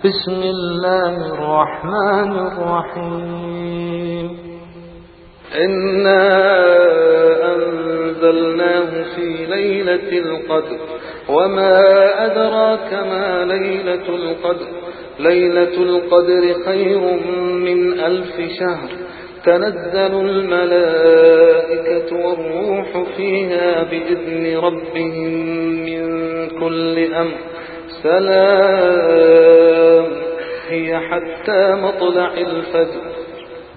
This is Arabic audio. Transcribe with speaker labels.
Speaker 1: بسم الله الرحمن الرحيم إنا أنزلناه في ليلة القدر وما أدراك ما ليلة القدر ليلة القدر خير من 1000 شهر تنزل الملائكة والروح فيها بإذن ربهم من كل أمر سلام هي حتى مطلع الفجر